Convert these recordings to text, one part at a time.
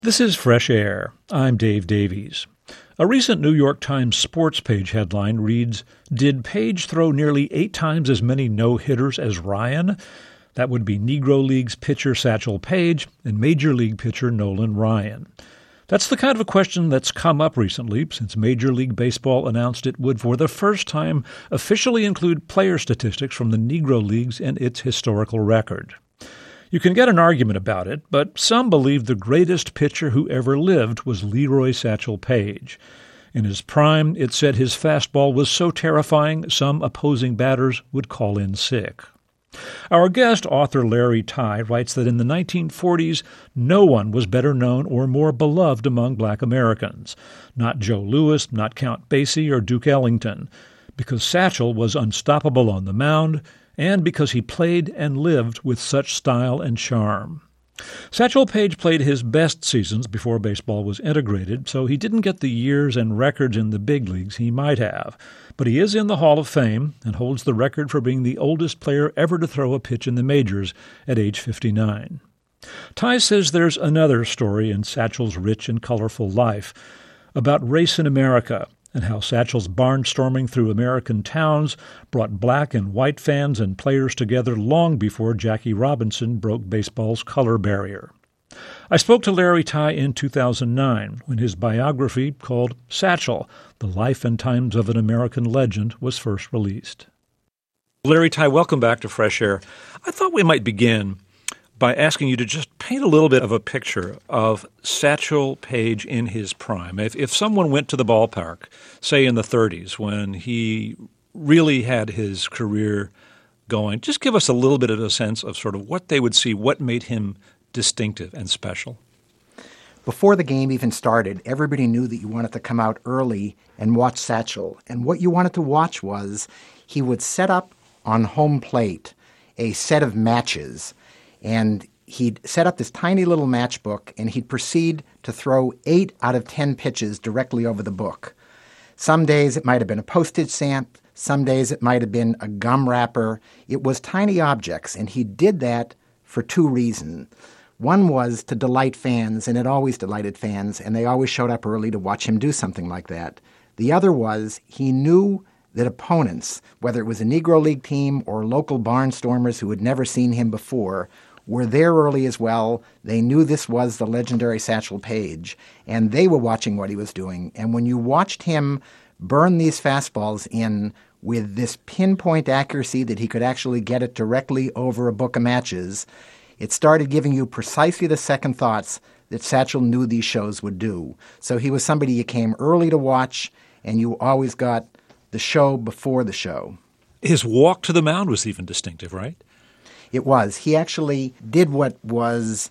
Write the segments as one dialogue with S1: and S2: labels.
S1: This is Fresh Air. I'm Dave Davies. A recent New York Times sports page headline reads, "Did Page throw nearly 8 times as many no-hitters as Ryan?" That would be Negro Leagues pitcher Satchel Paige and Major League pitcher Nolan Ryan. That's the kind of a question that's come up recently since Major League Baseball announced it would, for the first time, officially include player statistics from the Negro Leagues in its historical record. You can get an argument about it, but some believe the greatest pitcher who ever lived was Leroy Satchel Paige. In his prime, it said his fastball was so terrifying some opposing batters would call in sick. Our guest, author Larry Tye, writes that in the 1940s, no one was better known or more beloved among black Americans. Not Joe Louis, not Count Basie or Duke Ellington, because Satchel was unstoppable on the mound, and because he played and lived with such style and charm. Satchel Paige played his best seasons before baseball was integrated, so he didn't get the years and records in the big leagues he might have. But he is in the Hall of Fame and holds the record for being the oldest player ever to throw a pitch in the majors at age 59. Tye says there's another story in Satchel's rich and colorful life about race in America, and how Satchel's barnstorming through American towns brought black and white fans and players together long before Jackie Robinson broke baseball's color barrier. I spoke to Larry Tye in 2009 when his biography called Satchel, The Life and Times of an American Legend was first released. Larry Tye, welcome back to Fresh Air. I thought we might begin by asking you to just paint a little bit of a picture of Satchel Paige in his prime. If someone went to the ballpark, say in the 30s, when he really had his career going, just give us a little bit of a sense of sort of what they would see, what made him distinctive and special.
S2: Before the game even started, everybody knew that you wanted to come out early and watch Satchel. And what you wanted to watch was he would set up on home plate a set of matches. And he'd set up this tiny little matchbook, and he'd proceed to throw 8 out of 10 pitches directly over the book. Some days it might have been a postage stamp. Some days it might have been a gum wrapper. It was tiny objects, and he did that for 2 reasons. One was to delight fans, and it always delighted fans, and they always showed up early to watch him do something like that. The other was he knew that opponents, whether it was a Negro League team or local barnstormers who had never seen him before, were there early as well. They knew this was the legendary Satchel Paige, and they were watching what he was doing. And when you watched him burn these fastballs in with this pinpoint accuracy that he could actually get it directly over a book of matches, it started giving you precisely the second thoughts that Satchel knew these shows would do. So he was somebody you came early to watch, and you always got the show before the show.
S1: His walk to the mound was even distinctive, right?
S2: It was. He actually did what was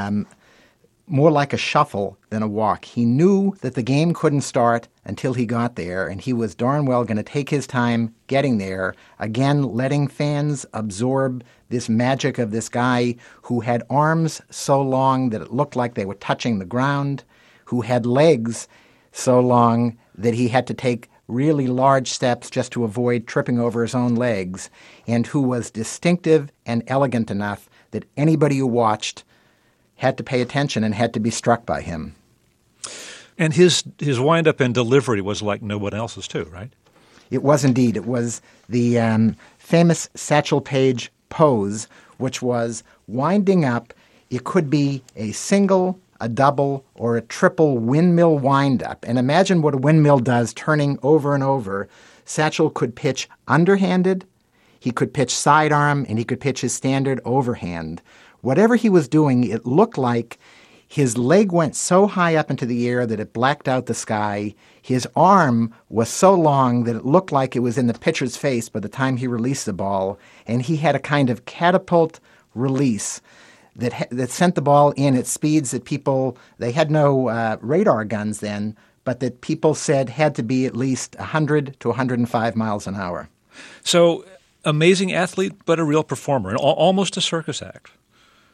S2: more like a shuffle than a walk. He knew that the game couldn't start until he got there, and he was darn well going to take his time getting there, again letting fans absorb this magic of this guy who had arms so long that it looked like they were touching the ground, who had legs so long that he had to take really large steps just to avoid tripping over his own legs, and who was distinctive and elegant enough that anybody who watched had to pay attention and had to be struck by him.
S1: And his wind-up and delivery was like no one else's too, right?
S2: It was indeed. It was the famous Satchel Paige pose, which was winding up. It could be a single, a double, or a triple windmill windup. And imagine what a windmill does, turning over and over. Satchel could pitch underhanded, he could pitch sidearm, and he could pitch his standard overhand. Whatever he was doing, it looked like his leg went so high up into the air that it blacked out the sky. His arm was so long that it looked like it was in the pitcher's face by the time he released the ball. And he had a kind of catapult release that sent the ball in at speeds that they had no radar guns then, but that people said had to be at least 100 to 105 miles an hour.
S1: So, amazing athlete, but a real performer, and almost a circus act.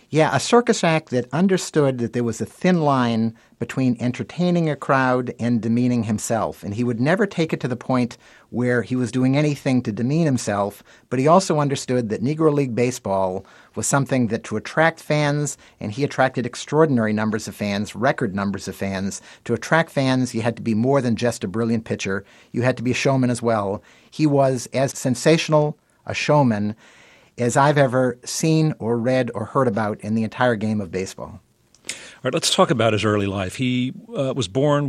S2: Yeah, a circus act that understood that there was a thin line between entertaining a crowd and demeaning himself. And he would never take it to the point where he was doing anything to demean himself, but he also understood that Negro League Baseball was something that to attract fans, and he attracted extraordinary numbers of fans, record numbers of fans. To attract fans, you had to be more than just a brilliant pitcher. You had to be a showman as well. He was as sensational a showman as I've ever seen or read or heard about in the entire game of baseball.
S1: All right, let's talk about his early life. He was born,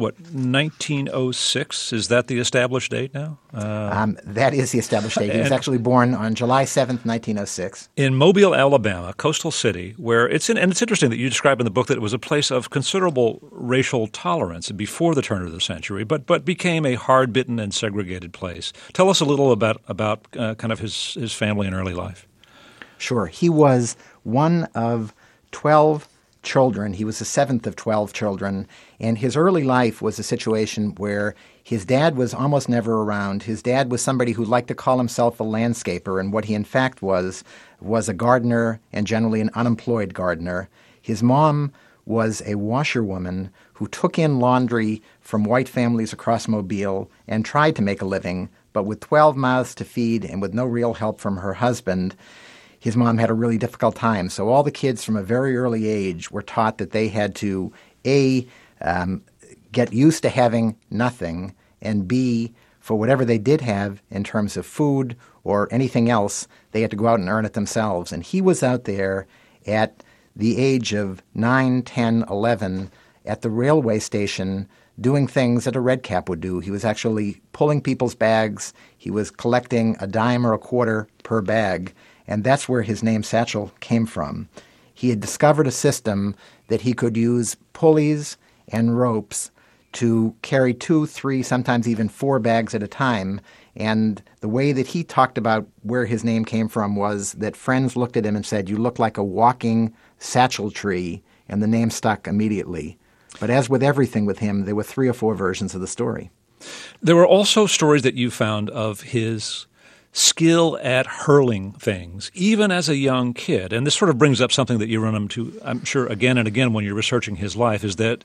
S1: 1906? Is that the established date now?
S2: That is the established date. He was actually born on July 7th, 1906.
S1: In Mobile, Alabama, coastal city, where it's interesting that you describe in the book that it was a place of considerable racial tolerance before the turn of the century, but became a hard-bitten and segregated place. Tell us a little about kind of his family and early life.
S2: Sure. He was one of 12 children. He was the seventh of 12 children, and his early life was a situation where his dad was almost never around. His dad was somebody who liked to call himself a landscaper, and what he in fact was a gardener, and generally an unemployed gardener. His mom was a washerwoman who took in laundry from white families across Mobile and tried to make a living, but with 12 mouths to feed and with no real help from her husband, his mom had a really difficult time. So all the kids from a very early age were taught that they had to, A, get used to having nothing, and B, for whatever they did have in terms of food or anything else, they had to go out and earn it themselves. And he was out there at the age of 9, 10, 11 at the railway station doing things that a red cap would do. He was actually pulling people's bags. He was collecting a dime or a quarter per bag. And that's where his name Satchel came from. He had discovered a system that he could use pulleys and ropes to carry 2, 3, sometimes even 4 bags at a time. And the way that he talked about where his name came from was that friends looked at him and said, "You look like a walking satchel tree," and the name stuck immediately. But as with everything with him, there were 3 or 4 versions of the story.
S1: There were also stories that you found of his skill at hurling things, even as a young kid. And this sort of brings up something that you run into, I'm sure, again and again when you're researching his life, is that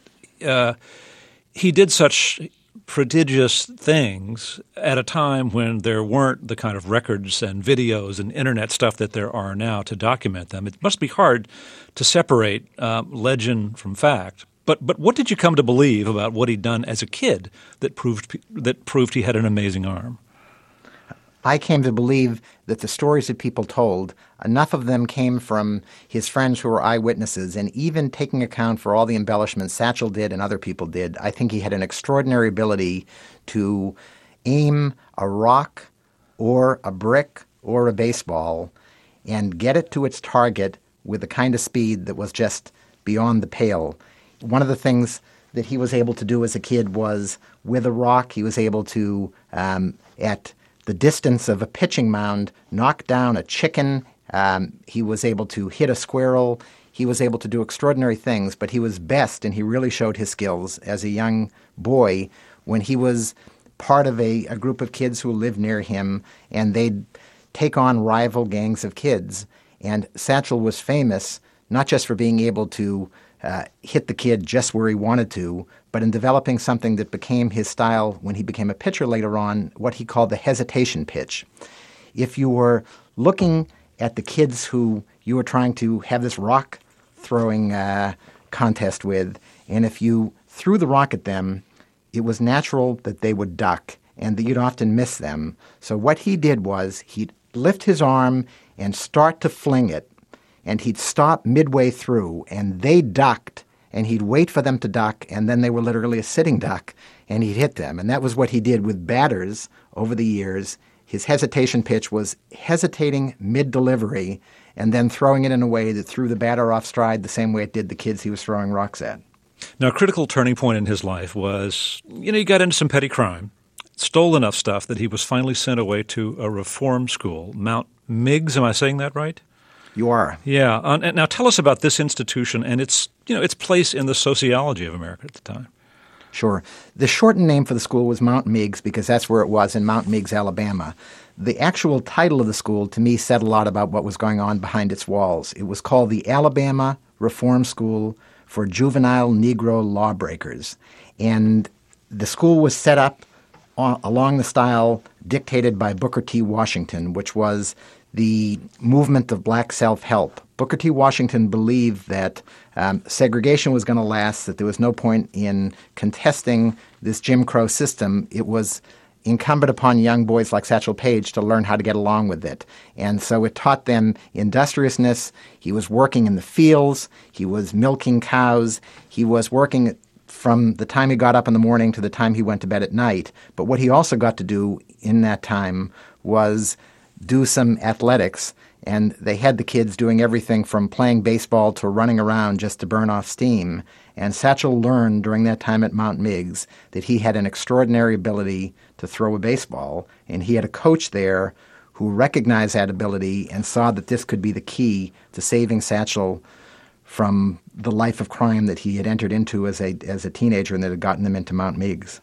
S1: he did such prodigious things at a time when there weren't the kind of records and videos and internet stuff that there are now to document them. It must be hard to separate legend from fact. But what did you come to believe about what he'd done as a kid that proved he had an amazing arm?
S2: I came to believe that the stories that people told, enough of them came from his friends who were eyewitnesses, and even taking account for all the embellishments Satchel did and other people did, I think he had an extraordinary ability to aim a rock or a brick or a baseball and get it to its target with the kind of speed that was just beyond the pale. One of the things that he was able to do as a kid was, with a rock, he was able to, at the distance of a pitching mound, knock down a chicken. He was able to hit a squirrel. He was able to do extraordinary things, but he was best, and he really showed his skills as a young boy when he was part of a group of kids who lived near him, and they'd take on rival gangs of kids. And Satchel was famous not just for being able to hit the kid just where he wanted to, but in developing something that became his style when he became a pitcher later on, what he called the hesitation pitch. If you were looking at the kids who you were trying to have this rock throwing contest with, and if you threw the rock at them, it was natural that they would duck and that you'd often miss them. So what he did was he'd lift his arm and start to fling it, and he'd stop midway through, and they ducked, and he'd wait for them to duck, and then they were literally a sitting duck, and he'd hit them. And that was what he did with batters over the years. His hesitation pitch was hesitating mid-delivery and then throwing it in a way that threw the batter off stride the same way it did the kids he was throwing rocks at.
S1: Now, a critical turning point in his life was, he got into some petty crime, stole enough stuff that he was finally sent away to a reform school, Mount Meigs. Am I saying that right?
S2: You are.
S1: Yeah. Now tell us about this institution and its place in the sociology of America at the time.
S2: Sure. The shortened name for the school was Mount Meigs because that's where it was, in Mount Meigs, Alabama. The actual title of the school, to me, said a lot about what was going on behind its walls. It was called the Alabama Reform School for Juvenile Negro Lawbreakers. And the school was set up along the style dictated by Booker T. Washington, which was the movement of black self-help. Booker T. Washington believed that segregation was going to last, that there was no point in contesting this Jim Crow system. It was incumbent upon young boys like Satchel Paige to learn how to get along with it. And so it taught them industriousness. He was working in the fields. He was milking cows. He was working from the time he got up in the morning to the time he went to bed at night. But what he also got to do in that time was do some athletics, and they had the kids doing everything from playing baseball to running around just to burn off steam. And Satchel learned during that time at Mount Meigs that he had an extraordinary ability to throw a baseball, and he had a coach there who recognized that ability and saw that this could be the key to saving Satchel from the life of crime that he had entered into as a teenager and that had gotten him into Mount Meigs.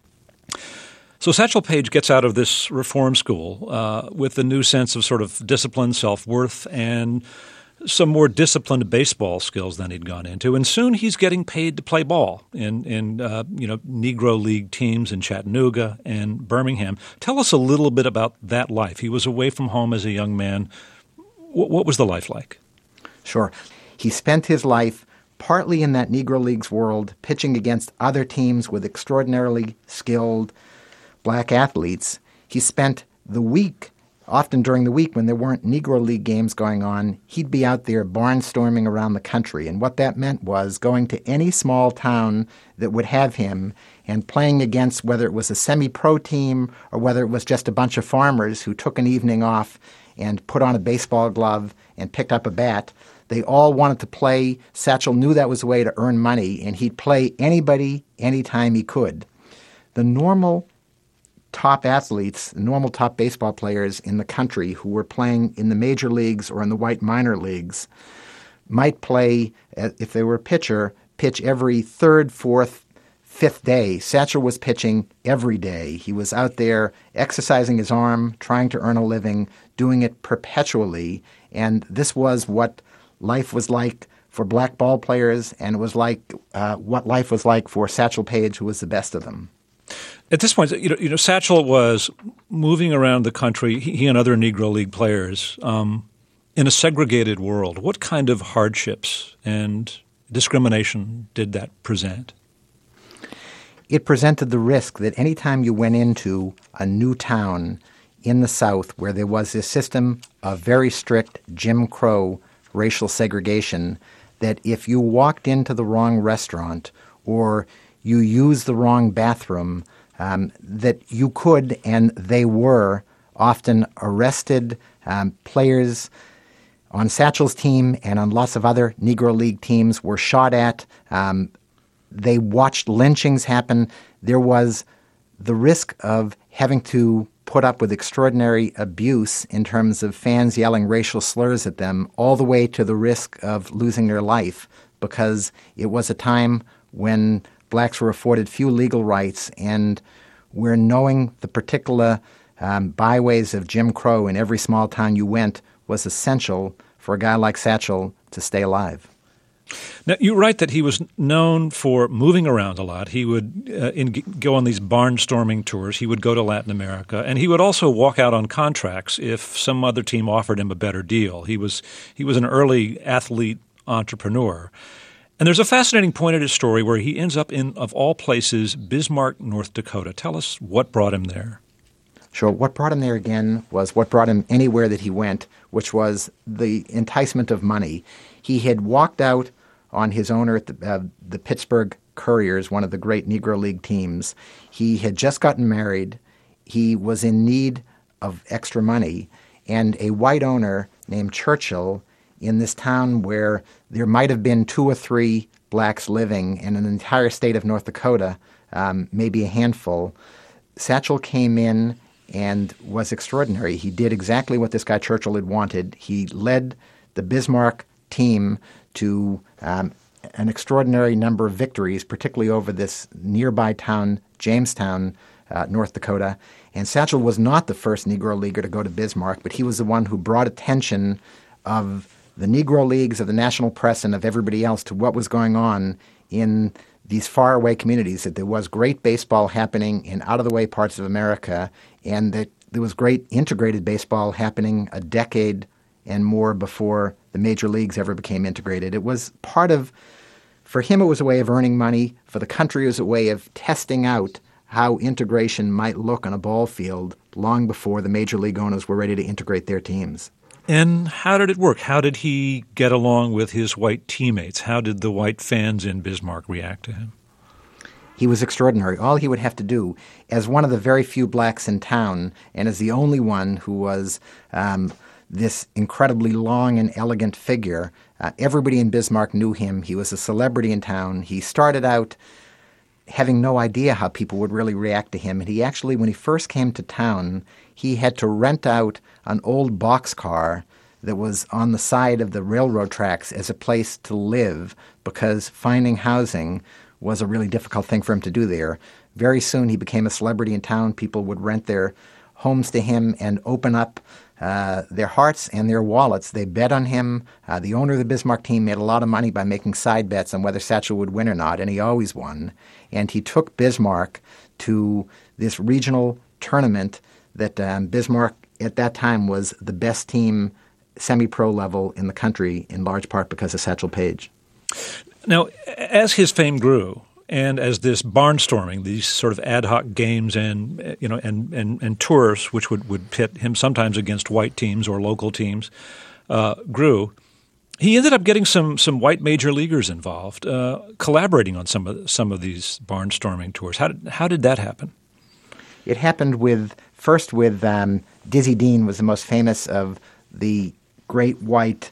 S1: So Satchel Paige gets out of this reform school with a new sense of sort of discipline, self-worth, and some more disciplined baseball skills than he'd gone into. And soon he's getting paid to play ball in Negro League teams in Chattanooga and Birmingham. Tell us a little bit about that life. He was away from home as a young man. What was the life like?
S2: Sure. He spent his life partly in that Negro Leagues world, pitching against other teams with extraordinarily skilled black athletes. He spent the week, often during the week when there weren't Negro League games going on, he'd be out there barnstorming around the country. And what that meant was going to any small town that would have him and playing against whether it was a semi-pro team or whether it was just a bunch of farmers who took an evening off and put on a baseball glove and picked up a bat. They all wanted to play. Satchel knew that was a way to earn money, and he'd play anybody, anytime he could. The normal top athletes, the normal top baseball players in the country who were playing in the major leagues or in the white minor leagues might play, if they were a pitcher, pitch every third, fourth, fifth day. Satchel was pitching every day. He was out there exercising his arm, trying to earn a living, doing it perpetually. And this was what life was like for black ball players, and it was like what life was like for Satchel Paige, who was the best of them.
S1: At this point, Satchel was moving around the country, he and other Negro League players, in a segregated world. What kind of hardships and discrimination did that present?
S2: It presented the risk that any time you went into a new town in the South where there was this system of very strict Jim Crow racial segregation, that if you walked into the wrong restaurant or you used the wrong bathroom, that you could, and they were, often arrested. Players on Satchel's team and on lots of other Negro League teams were shot at. They watched lynchings happen. There was the risk of having to put up with extraordinary abuse in terms of fans yelling racial slurs at them, all the way to the risk of losing their life, because it was a time when blacks were afforded few legal rights, and where knowing the particular byways of Jim Crow in every small town you went was essential for a guy like Satchel to stay alive.
S1: Now, you write that he was known for moving around a lot. He would go on these barnstorming tours. He would go to Latin America, and he would also walk out on contracts if some other team offered him a better deal. He was an early athlete entrepreneur. And there's a fascinating point in his story where he ends up in, of all places, Bismarck, North Dakota. Tell us what brought him there.
S2: Sure. What brought him there again was what brought him anywhere that he went, which was the enticement of money. He had walked out on his owner at the Pittsburgh Couriers, one of the great Negro League teams. He had just gotten married. He was in need of extra money. And a white owner named Churchill in this town where there might have been 2 or 3 blacks living in an entire state of North Dakota, maybe a handful, Satchel came in and was extraordinary. He did exactly what this guy Churchill had wanted. He led the Bismarck team to an extraordinary number of victories, particularly over this nearby town, Jamestown, North Dakota. And Satchel was not the first Negro Leaguer to go to Bismarck, but he was the one who brought attention of the Negro Leagues, of the national press, and of everybody else to what was going on in these faraway communities, that there was great baseball happening in out-of-the-way parts of America, and that there was great integrated baseball happening a decade and more before the major leagues ever became integrated. It was part of, for him, it was a way of earning money. For the country, it was a way of testing out how integration might look on a ball field long before the major league owners were ready to integrate their teams.
S1: And how did it work? How did he get along with his white teammates? How did the white fans in Bismarck react to him?
S2: He was extraordinary. All he would have to do, as one of the very few blacks in town, and as the only one who was this incredibly long and elegant figure, everybody in Bismarck knew him. He was a celebrity in town. He started out having no idea how people would really react to him. And he actually, when he first came to town, he had to rent out an old boxcar that was on the side of the railroad tracks as a place to live, because finding housing was a really difficult thing for him to do there. Very soon he became a celebrity in town. People would rent their homes to him and open up their hearts and their wallets. They bet on him. The owner of the Bismarck team made a lot of money by making side bets on whether Satchel would win or not, and he always won. And he took Bismarck to this regional tournament that Bismarck at that time was the best team semi-pro level in the country, in large part because of Satchel Paige.
S1: Now, as his fame grew, and as this barnstorming, these sort of ad hoc games and tours, which would pit him sometimes against white teams or local teams, grew, he ended up getting some white major leaguers involved, collaborating on some of these barnstorming tours. How did that happen?
S2: It happened first with Dizzy Dean was the most famous of the great white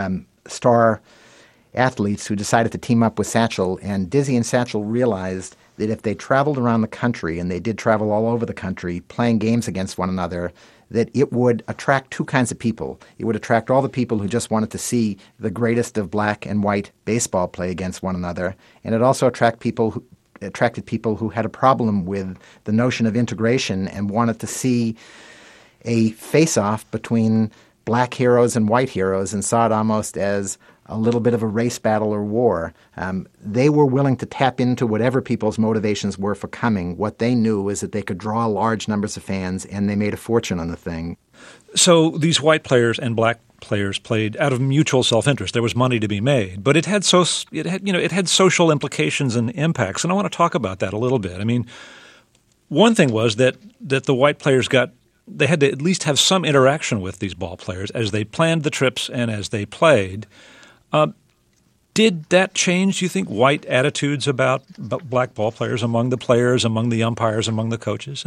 S2: star athletes who decided to team up with Satchel. And Dizzy and Satchel realized that if they traveled around the country, and they did travel all over the country, playing games against one another, that it would attract two kinds of people. It would attract all the people who just wanted to see the greatest of black and white baseball play against one another, and it also attracted people who had a problem with the notion of integration and wanted to see a face-off between black heroes and white heroes, and saw it almost as a little bit of a race battle or war. They were willing to tap into whatever people's motivations were for coming. What they knew is that they could draw large numbers of fans, and they made a fortune on the thing.
S1: So these white players and black players played out of mutual self-interest. There was money to be made, but it had social implications and impacts, and I want to talk about that a little bit. I mean, one thing was that the white players they had to at least have some interaction with these ball players as they planned the trips and as they played. Did that change, do you think, white attitudes about black ball players among the players, among the umpires, among the coaches?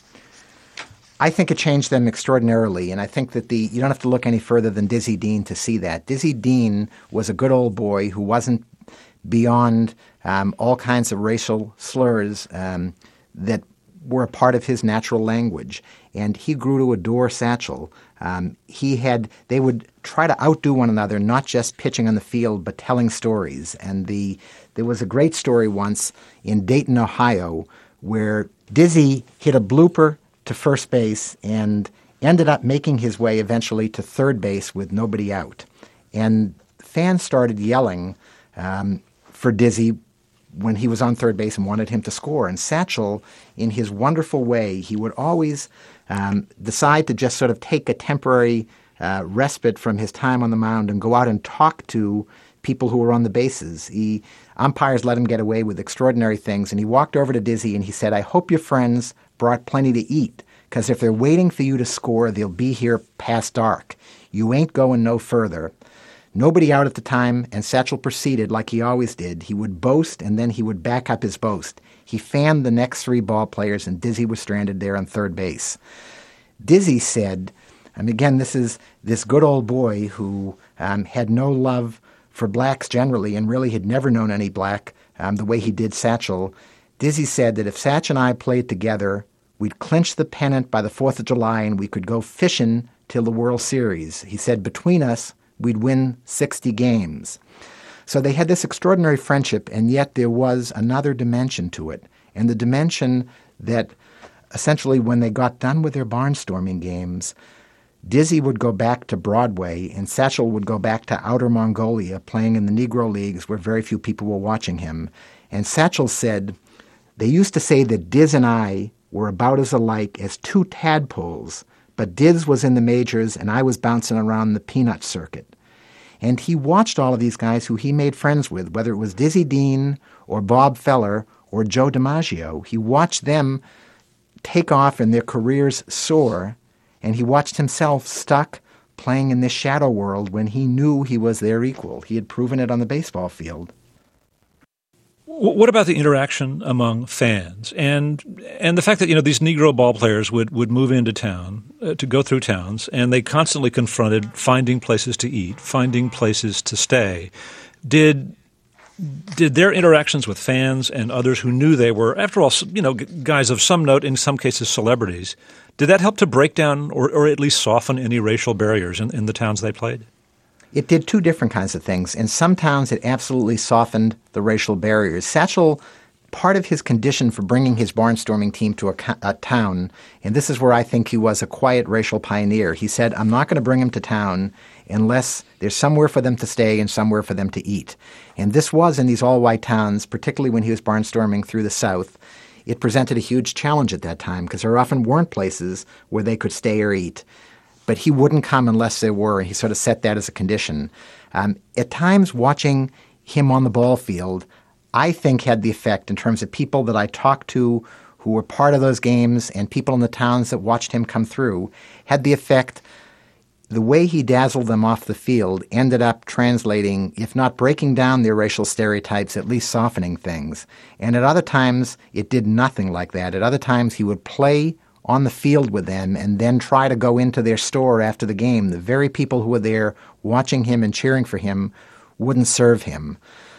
S2: I think it changed them extraordinarily, and I think that you don't have to look any further than Dizzy Dean to see that. Dizzy Dean was a good old boy who wasn't beyond all kinds of racial slurs that were a part of his natural language, and he grew to adore Satchel. They would try to outdo one another, not just pitching on the field, but telling stories. And there was a great story once in Dayton, Ohio, where Dizzy hit a blooper to first base and ended up making his way eventually to third base with nobody out. And fans started yelling for Dizzy when he was on third base and wanted him to score. And Satchel, in his wonderful way, he would always decide to just sort of take a temporary respite from his time on the mound and go out and talk to people who were on the bases. Umpires let him get away with extraordinary things, and he walked over to Dizzy and he said, "I hope your friends brought plenty to eat, because if they're waiting for you to score, they'll be here past dark. You ain't going no further." Nobody out at the time, and Satchel proceeded like he always did. He would boast, and then he would back up his boast. He fanned the next three ball players, and Dizzy was stranded there on third base. Dizzy said, and again, this is this good old boy who had no love for blacks generally and really had never known any black the way he did Satchel. Dizzy said that if Satch and I played together, we'd clinch the pennant by the 4th of July and we could go fishing till the World Series. He said between us, we'd win 60 games. So they had this extraordinary friendship, and yet there was another dimension to it. And the dimension that essentially when they got done with their barnstorming games, Dizzy would go back to Broadway and Satchel would go back to Outer Mongolia playing in the Negro Leagues where very few people were watching him. And Satchel said, they used to say that Diz and I were about as alike as two tadpoles, but Diz was in the majors and I was bouncing around the peanut circuit. And he watched all of these guys who he made friends with, whether it was Dizzy Dean or Bob Feller or Joe DiMaggio. He watched them take off and their careers soar, and he watched himself stuck playing in this shadow world when he knew he was their equal. He had proven it on the baseball field.
S1: What about the interaction among fans and the fact that these Negro ball players would move into town to go through towns, and they constantly confronted finding places to eat, finding places to stay? Did their interactions with fans and others who knew they were, after all, guys of some note, in some cases celebrities, did that help to break down or at least soften any racial barriers in the towns they played?
S2: It did two different kinds of things. In some towns, it absolutely softened the racial barriers. Satchel, part of his condition for bringing his barnstorming team to a town, and this is where I think he was a quiet racial pioneer, he said, I'm not going to bring them to town unless there's somewhere for them to stay and somewhere for them to eat. And this was in these all-white towns, particularly when he was barnstorming through the South. It presented a huge challenge at that time because there often weren't places where they could stay or eat. But he wouldn't come unless there were, and he sort of set that as a condition. At times, watching him on the ball field, I think had the effect in terms of people that I talked to who were part of those games and people in the towns that watched him come through, had the effect. The way he dazzled them off the field ended up translating, if not breaking down their racial stereotypes, at least softening things. And at other times, it did nothing like that. At other times, he would play on the field with them and then try to go into their store after the game. The very people who were there watching him and cheering for him wouldn't serve him.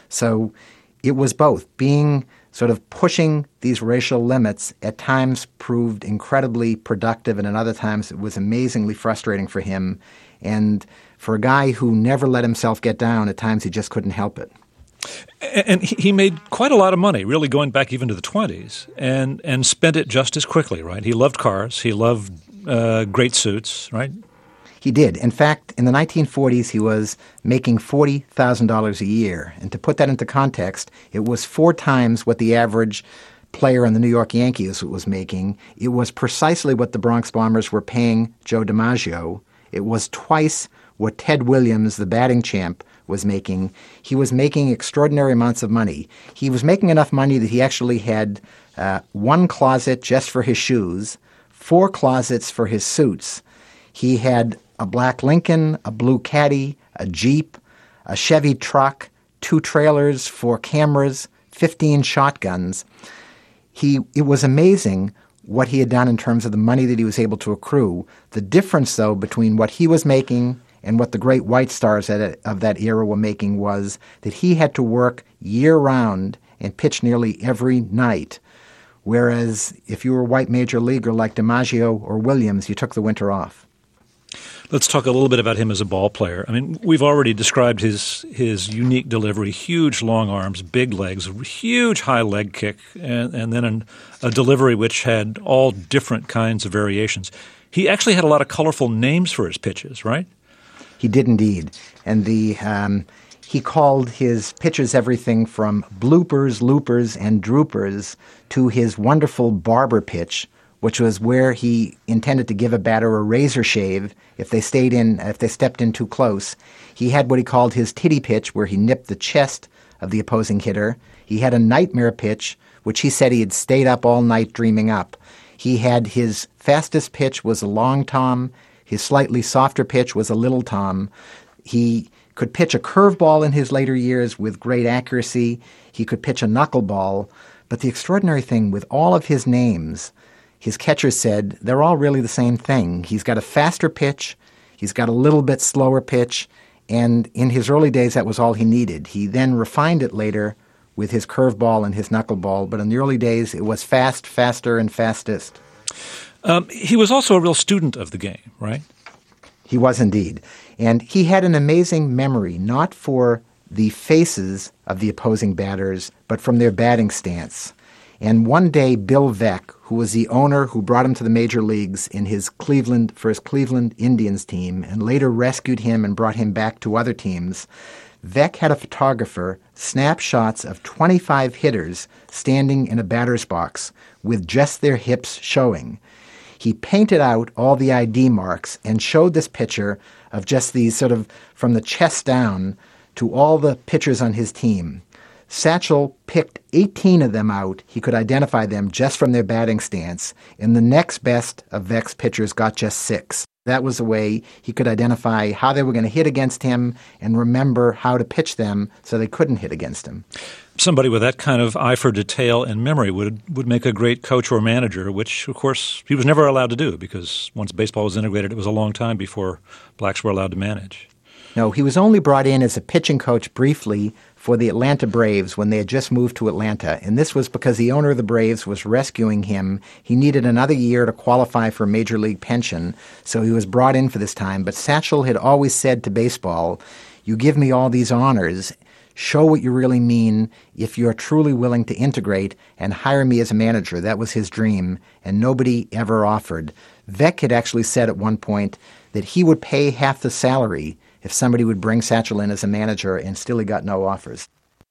S2: So it was both. Being sort of pushing these racial limits at times proved incredibly productive, and at other times it was amazingly frustrating for him. And for a guy who never let himself get down, at times he just couldn't help it.
S1: And he made quite a lot of money, really going back even to the 20s, and spent it just as quickly, right? He loved cars. He loved great suits, right?
S2: He did. In fact, in the 1940s, he was making $40,000 a year. And to put that into context, it was 4 times what the average player on the New York Yankees was making. It was precisely what the Bronx Bombers were paying Joe DiMaggio. It was twice what Ted Williams, the batting champ, was making. He was making extraordinary amounts of money. He was making enough money that he actually had 1 closet just for his shoes, 4 closets for his suits. He had a black Lincoln, a blue Caddy, a Jeep, a Chevy truck, 2 trailers, 4 cameras, 15 shotguns. It was amazing what he had done in terms of the money that he was able to accrue. The difference, though, between what he was making and what the great white stars of that era were making was that he had to work year-round and pitch nearly every night, whereas if you were a white major leaguer like DiMaggio or Williams, you took the winter off.
S1: Let's talk a little bit about him as a ball player. I mean, we've already described his unique delivery, huge long arms, big legs, huge high leg kick, and then a delivery which had all different kinds of variations. He actually had a lot of colorful names for his pitches, right?
S2: He did indeed. And he called his pitches everything from bloopers, loopers, and droopers to his wonderful barber pitch, which was where he intended to give a batter a razor shave if they stepped in too close. He had what he called his titty pitch, where he nipped the chest of the opposing hitter. He had a nightmare pitch, which he said he had stayed up all night dreaming up. He had his fastest pitch was a long tom. His slightly softer pitch was a little tom. He could pitch a curveball in his later years with great accuracy. He could pitch a knuckleball. But the extraordinary thing with all of his names, his catchers said they're all really the same thing. He's got a faster pitch. He's got a little bit slower pitch. And in his early days, that was all he needed. He then refined it later with his curveball and his knuckleball. But in the early days, it was fast, faster, and fastest.
S1: He was also a real student of the game, right?
S2: He was indeed. And he had an amazing memory, not for the faces of the opposing batters, but from their batting stance. And one day, Bill Veeck, who was the owner who brought him to the major leagues for his Cleveland Indians team, and later rescued him and brought him back to other teams, Veeck had a photographer snap shots of 25 hitters standing in a batter's box with just their hips showing. He painted out all the ID marks and showed this picture of just these sort of from the chest down to all the pitchers on his team. Satchel picked 18 of them out. He could identify them just from their batting stance, and the next best of Veeck's pitchers got just 6. That was the way he could identify how they were going to hit against him and remember how to pitch them so they couldn't hit against him.
S1: Somebody with that kind of eye for detail and memory would make a great coach or manager, which, of course, he was never allowed to do because once baseball was integrated, it was a long time before blacks were allowed to manage.
S2: No, he was only brought in as a pitching coach briefly for the Atlanta Braves when they had just moved to Atlanta, and this was because the owner of the Braves was rescuing him. He needed another year to qualify for a major league pension, so he was brought in for this time. But Satchel had always said to baseball, "You give me all these honors, show what you really mean if you're truly willing to integrate and hire me as a manager." That was his dream, and nobody ever offered. Veeck had actually said at one point that he would pay half the salary if somebody would bring Satchel in as a manager, and still he got no offers.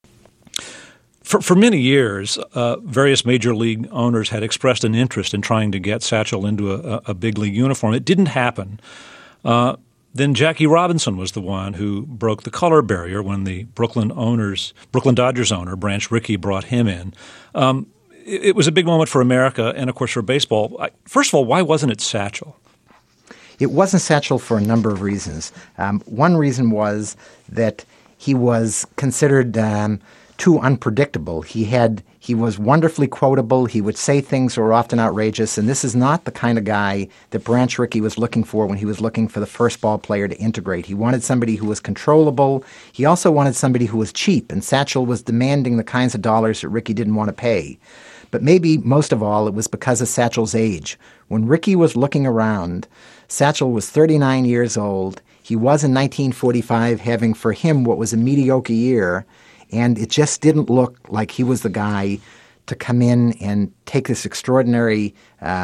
S1: For many years, various major league owners had expressed an interest in trying to get Satchel into a big league uniform. It didn't happen. Then Jackie Robinson was the one who broke the color barrier when the Brooklyn Dodgers owner, Branch Rickey, brought him in. It was a big moment for America and, of course, for baseball. First of all, why wasn't it Satchel?
S2: It wasn't Satchel for a number of reasons. One reason was that he was considered too unpredictable. He was wonderfully quotable. He would say things that were often outrageous, and this is not the kind of guy that Branch Rickey was looking for when he was looking for the first ball player to integrate. He wanted somebody who was controllable. He also wanted somebody who was cheap, and Satchel was demanding the kinds of dollars that Rickey didn't want to pay. But maybe most of all, it was because of Satchel's age. When Rickey was looking around, Satchel was 39 years old. He was in 1945 having for him what was a mediocre year, and it just didn't look like he was the guy to come in and take this extraordinary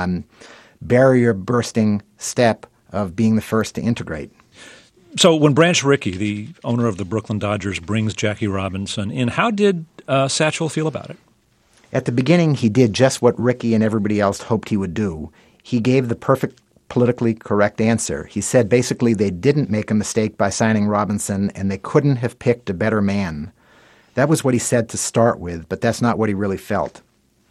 S2: barrier-bursting step of being the first to integrate.
S1: So when Branch Rickey, the owner of the Brooklyn Dodgers, brings Jackie Robinson in, how did Satchel feel about it?
S2: At the beginning, he did just what Rickey and everybody else hoped he would do. He gave the perfect politically correct answer. He said basically they didn't make a mistake by signing Robinson and they couldn't have picked a better man. That was what he said to start with, but that's not what he really felt.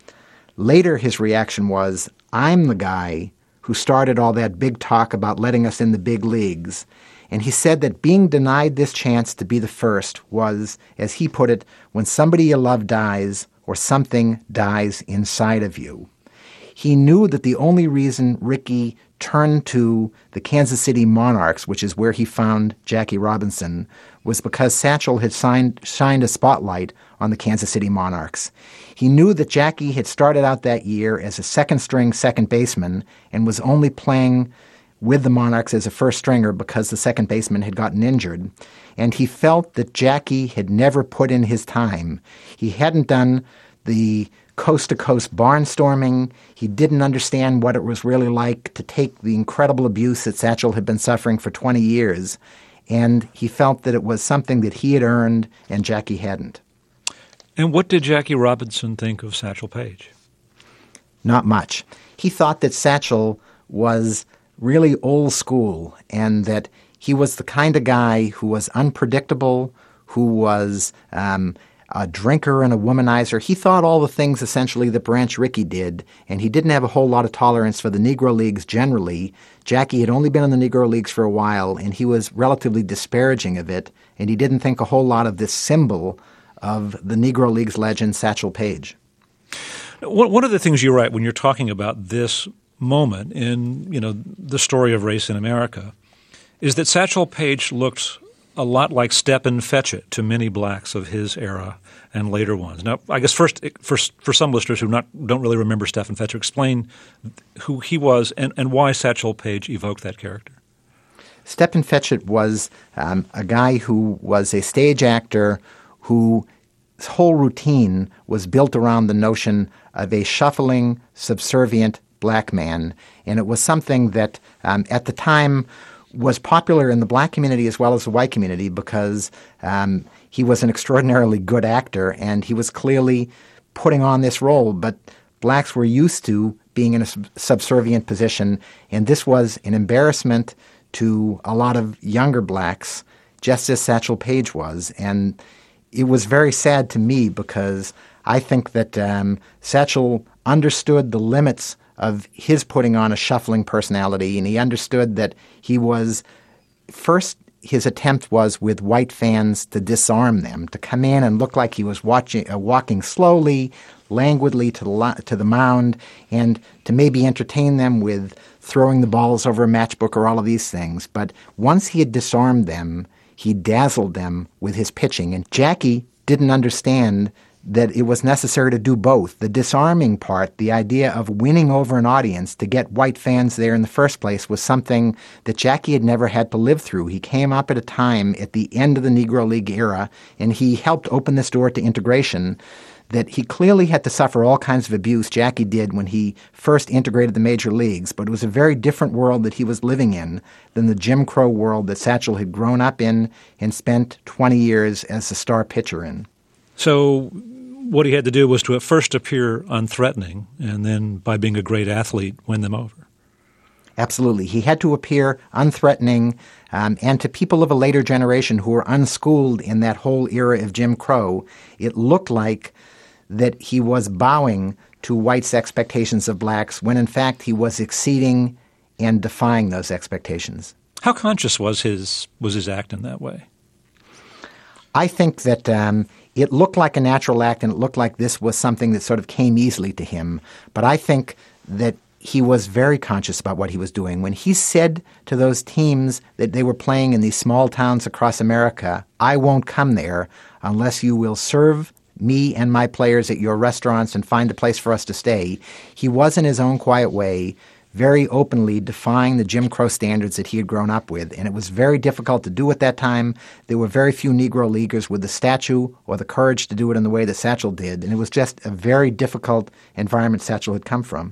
S2: Later, his reaction was, "I'm the guy who started all that big talk about letting us in the big leagues." And he said that being denied this chance to be the first was, as he put it, when somebody you love dies or something dies inside of you. He knew that the only reason Rickey turned to the Kansas City Monarchs, which is where he found Jackie Robinson, was because Satchel had shined a spotlight on the Kansas City Monarchs. He knew that Jackie had started out that year as a second-string second baseman and was only playing with the Monarchs as a first stringer because the second baseman had gotten injured. And he felt that Jackie had never put in his time. He hadn't done the coast-to-coast barnstorming. He didn't understand what it was really like to take the incredible abuse that Satchel had been suffering for 20 years. And he felt that it was something that he had earned and Jackie hadn't.
S1: And what did Jackie Robinson think of Satchel Paige?
S2: Not much. He thought that Satchel was really old school and that he was the kind of guy who was unpredictable, who was a drinker and a womanizer. He thought all the things essentially that Branch Rickey did, and he didn't have a whole lot of tolerance for the Negro Leagues generally. Jackie had only been in the Negro Leagues for a while, and he was relatively disparaging of it, and he didn't think a whole lot of this symbol of the Negro Leagues legend, Satchel Paige.
S1: One of the things you write when you're talking about this moment in, the story of race in America is that Satchel Paige looked a lot like Stepin Fetchit to many blacks of his era and later ones. Now, I guess first, for some listeners who don't really remember Stepin Fetchit, explain who he was and why Satchel Paige evoked that character.
S2: Stepin Fetchit was a guy who was a stage actor whose whole routine was built around the notion of a shuffling, subservient black man. And it was something that at the time was popular in the black community as well as the white community because he was an extraordinarily good actor and he was clearly putting on this role. But blacks were used to being in a subservient position, and this was an embarrassment to a lot of younger blacks, just as Satchel Paige was. And it was very sad to me because I think that Satchel understood the limits of his putting on a shuffling personality, and he understood that he was first. His attempt was with white fans to disarm them, to come in and look like he was walking slowly, languidly to the mound, and to maybe entertain them with throwing the balls over a matchbook or all of these things. But once he had disarmed them, he dazzled them with his pitching. And Jackie didn't understand that it was necessary to do both. The disarming part, the idea of winning over an audience to get white fans there in the first place, was something that Jackie had never had to live through. He came up at a time at the end of the Negro League era, and he helped open this door to integration that he clearly had to suffer all kinds of abuse. Jackie did when he first integrated the major leagues, but it was a very different world that he was living in than the Jim Crow world that Satchel had grown up in and spent 20 years as a star pitcher in.
S1: So what he had to do was to at first appear unthreatening and then, by being a great athlete, win them over.
S2: Absolutely. He had to appear unthreatening, and to people of a later generation who were unschooled in that whole era of Jim Crow, it looked like that he was bowing to whites' expectations of blacks when, in fact, he was exceeding and defying those expectations.
S1: How conscious was his act in that way?
S2: I think that it looked like a natural act, and it looked like this was something that sort of came easily to him. But I think that he was very conscious about what he was doing. When he said to those teams that they were playing in these small towns across America, "I won't come there unless you will serve me and my players at your restaurants and find a place for us to stay," he was in his own quiet way very openly defying the Jim Crow standards that he had grown up with. And it was very difficult to do at that time. There were very few Negro Leaguers with the stature or the courage to do it in the way that Satchel did. And it was just a very difficult environment Satchel had come from.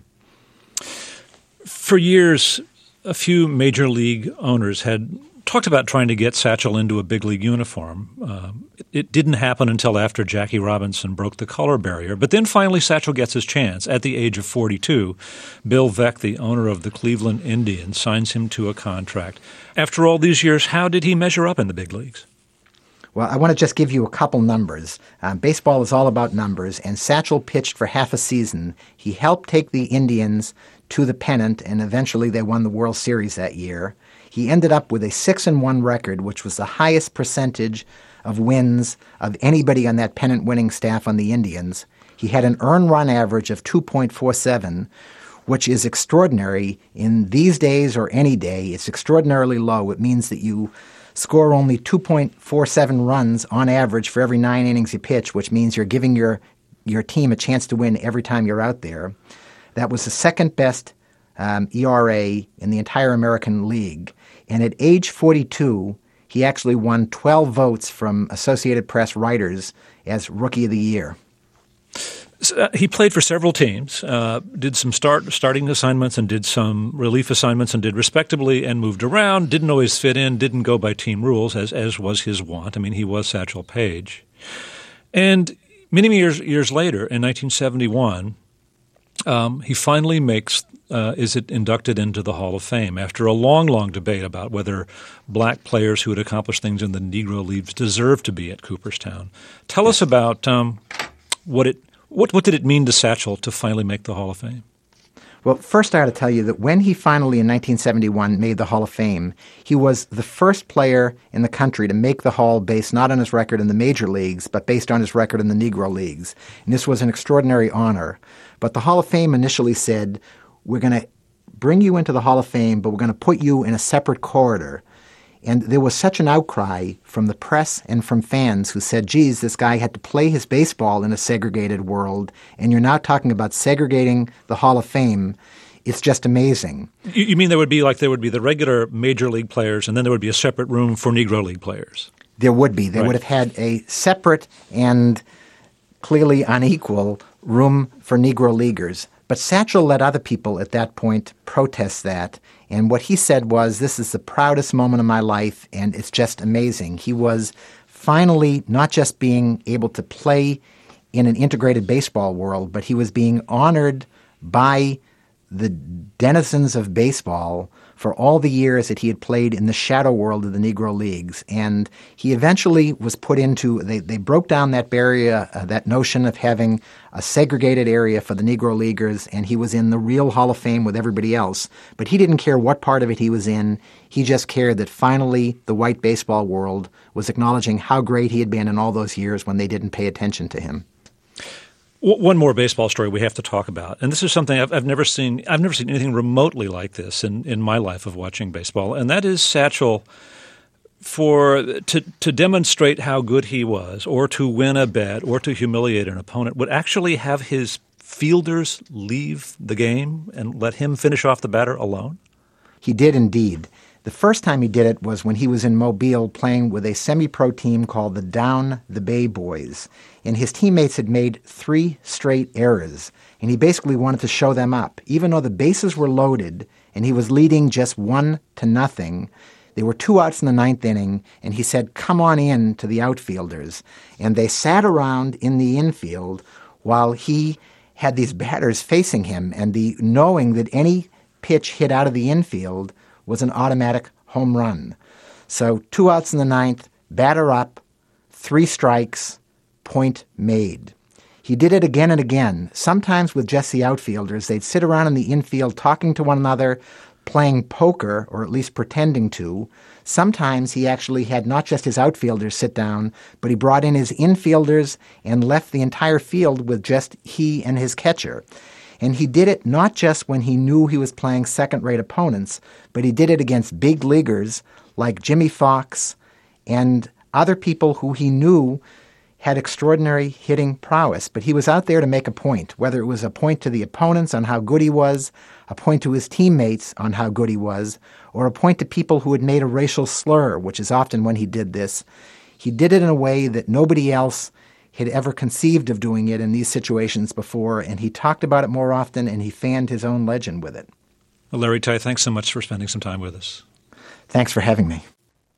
S1: For years, a few major league owners had talked about trying to get Satchel into a big league uniform. It didn't happen until after Jackie Robinson broke the color barrier. But then finally Satchel gets his chance. At the age of 42, Bill Veeck, the owner of the Cleveland Indians, signs him to a contract. After all these years, how did he measure up in the big leagues?
S2: Well, I want to just give you a couple numbers. Baseball is all about numbers, and Satchel pitched for half a season. He helped take the Indians to the pennant, and eventually they won the World Series that year. He ended up with a 6-1 record, which was the highest percentage of wins of anybody on that pennant-winning staff on the Indians. He had an earned run average of 2.47, which is extraordinary in these days or any day. It's extraordinarily low. It means that you score only 2.47 runs on average for every 9 innings you pitch, which means you're giving your team a chance to win every time you're out there. That was the second best ERA in the entire American League. And at age 42, he actually won 12 votes from Associated Press writers as Rookie of the Year.
S1: He played for several teams, did some starting assignments and did some relief assignments and did respectably and moved around, didn't always fit in, didn't go by team rules as was his wont. I mean, he was Satchel Paige. And many years later, in 1971, he finally is inducted into the Hall of Fame after a long debate about whether black players who had accomplished things in the Negro Leagues deserved to be at Cooperstown. Tell us about what did it mean to Satchel to finally make the Hall of Fame?
S2: Well, first I ought to tell you that when he finally in 1971 made the Hall of Fame, he was the first player in the country to make the Hall based not on his record in the major leagues, but based on his record in the Negro Leagues. And this was an extraordinary honor. But the Hall of Fame initially said, we're going to bring you into the Hall of Fame, but we're going to put you in a separate corridor. And there was such an outcry from the press and from fans who said, geez, this guy had to play his baseball in a segregated world, and you're now talking about segregating the Hall of Fame. It's just amazing.
S1: You mean there would be the regular major league players, and then there would be a separate room for Negro League players?
S2: There would be. They would have had a separate and clearly unequal room for Negro Leaguers. But Satchel let other people at that point protest that. And what he said was, this is the proudest moment of my life, and it's just amazing. He was finally not just being able to play in an integrated baseball world, but he was being honored by the denizens of baseball for all the years that he had played in the shadow world of the Negro Leagues. And he eventually was put into, they broke down that barrier, that notion of having a segregated area for the Negro Leaguers, and he was in the real Hall of Fame with everybody else. But he didn't care what part of it he was in. He just cared that finally the white baseball world was acknowledging how great he had been in all those years when they didn't pay attention to him.
S1: One more baseball story we have to talk about, and this is something I've never seen. I've never seen anything remotely like this in my life of watching baseball, and that is Satchel to demonstrate how good he was, or to win a bet, or to humiliate an opponent, would actually have his fielders leave the game and let him finish off the batter alone?
S2: He did indeed. The first time he did it was when he was in Mobile playing with a semi-pro team called the Down the Bay Boys. And his teammates had made 3 straight errors. And he basically wanted to show them up. Even though the bases were loaded and he was leading just 1-0, there were 2 outs in the 9th inning. And he said, come on in to the outfielders. And they sat around in the infield while he had these batters facing him. And knowing that any pitch hit out of the infield was an automatic home run. So 2 outs in the 9th, batter up, 3 strikes, point made. He did it again and again, sometimes with just the outfielders. They'd sit around in the infield talking to one another, playing poker, or at least pretending to. Sometimes he actually had not just his outfielders sit down, but he brought in his infielders and left the entire field with just he and his catcher. And he did it not just when he knew he was playing second-rate opponents, but he did it against big leaguers like Jimmy Fox and other people who he knew had extraordinary hitting prowess. But he was out there to make a point, whether it was a point to the opponents on how good he was, a point to his teammates on how good he was, or a point to people who had made a racial slur, which is often when he did this. He did it in a way that nobody else had ever conceived of doing it in these situations before, and he talked about it more often, and he fanned his own legend with it.
S1: Well, Larry Tye, thanks so much for spending some time with us.
S2: Thanks for having me.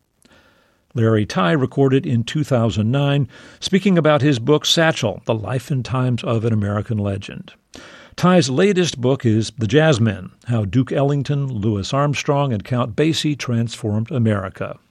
S1: Larry Tye recorded in 2009, speaking about his book Satchel, The Life and Times of an American Legend. Tye's latest book is The Jazzmen, How Duke Ellington, Louis Armstrong, and Count Basie Transformed America.